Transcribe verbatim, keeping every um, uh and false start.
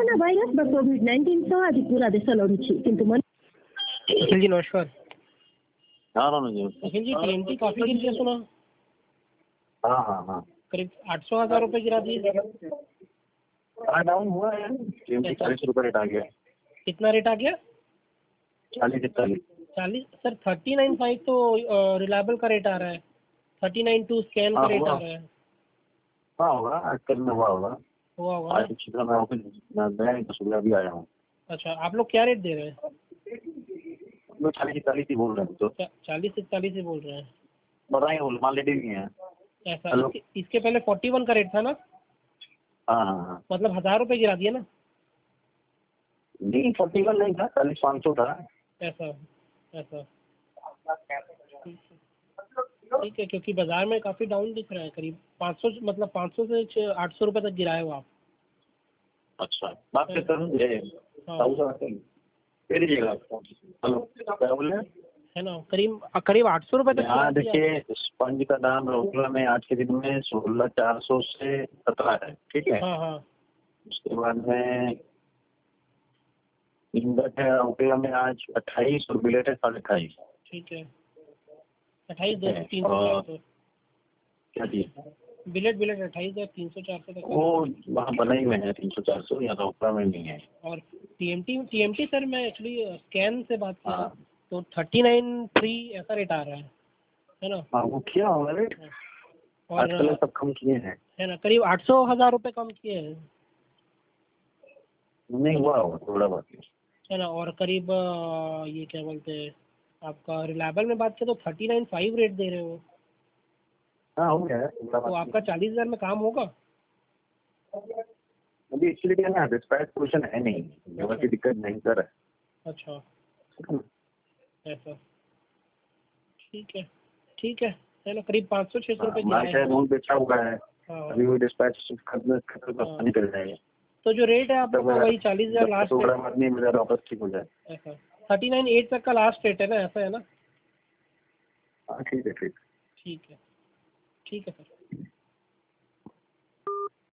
Corona virus ବା covid nineteen ସହ ଆଜି ପୁରା ଦେଶ ଲଢୁଛି କିନ୍ତୁ अखिल जी नमस्कार। हाँ हाँ जी अखिल जी टीएमटी काफी गिर गया सुना। हाँ हाँ हाँ करीब आठ सौ हजार रुपए गिरा दिए। हाँ डाउन हुआ है, टीएमटी चालीस रुपये रेट आ गया। कितना रेट आ गया? चालीस चालीस चालीस सर थर्टी नाइन फाइव तो रिलायबल का रेट आ रहा है, थर्टी नाइन टू स्कैन का हाँ, रेट हुआ। आ रहा है। हाँ होगा, आज कल में हुआ होगा। हुआ होगा आज ना? सुबह मैं ऑफिस मैं मैं तो सुबह अभी आया हूँ। अच्छा आप लोग क्या रेट दे रहे हैं? मैं चालीस इकतालीस ही बोल रहा हूँ तो चालीस इकतालीस ही बोल रहे हैं। बताइए, बोल मान लेते भी हैं। ऐसा हेलो। इसके, इसके पहले फोर्टी वन का रेट था ना, हाँ हाँ हाँ मतलब हजार रुपए गिरा दिया ना। नहीं फोर्टी वन नहीं था, चालीस पाँच सौ था। ऐसा ऐसा ठीक है, क्योंकि बाजार में काफी डाउन दिख रहा है, करीब पाँच सौ मतलब पाँच सौ से आठ सौ रुपए तक गिरा है वो आप। अच्छा बात हाँ। करूँ दे दीजिएगा। हेलो क्या बोल रहे हैं? है ना, करीब करीब आठ सौ रुपए तक गिरा यहाँ दिया। देखिए स्पंज का दाम रोकला में आज के दिन में सोलह चार सौ से सत्रह है, ठीक है। हाँ हाँ उसके बाद में इंगट है रोकला में आज अट्ठाईस और बिलेट है साढ़े अट्ठाईस। ठीक है, अट्ठाईस दो सौ तीन सौ और चार सौ क्या चीज बिलेट बिलेट अट्ठाईस है, तीन सौ चार सौ तक। वो वहाँ बनाई में है तीन सौ चार सौ, यहाँ रोकला में नहीं है। और टीएमटी टीएमटी सर मैं एक्चुअली स्कैन से बात किया हाँ तो थर्टी नाइन थ्री ऐसा रेट आ रहा है है ना। हाँ वो किया होगा रेट, और आजकल सब कम किए हैं। है ना, करीब आठ सौ हजार रुपये कम किए हैं, नहीं हुआ होगा थोड़ा बहुत। है ना। और करीब अ, ये क्या बोलते हैं, आपका रिलायबल में बात किया तो थर्टी नाइन फाइव रेट दे रहे हो, हाँ हो गया है थोड़ा तो बहुत। आपका चालीस हजार में काम होगा। अभी एक्चुअली क्या है ना, डिस्पैच पोजीशन है नहीं, लेबर की दिक्कत नहीं कर है। अच्छा ऐसा ठीक है ठीक है है ना, करीब पाँच सौ छः सौ रुपये गिरा मार्केट है। बहुत अच्छा हुआ है, हाँ अभी वो डिस्पैच खत्म खत्म हाँ। निकल जाएगा। तो जो रेट है आप लोग का वही चालीस हजार लास्ट तो बड़ा रेट, आदमी बाजार वापस ठीक हो जाए। ऐसा थर्टी नाइन एट तक का लास्ट रेट है ना, ऐसा है ना। हाँ ठीक है ठीक ठीक है ठीक है सर।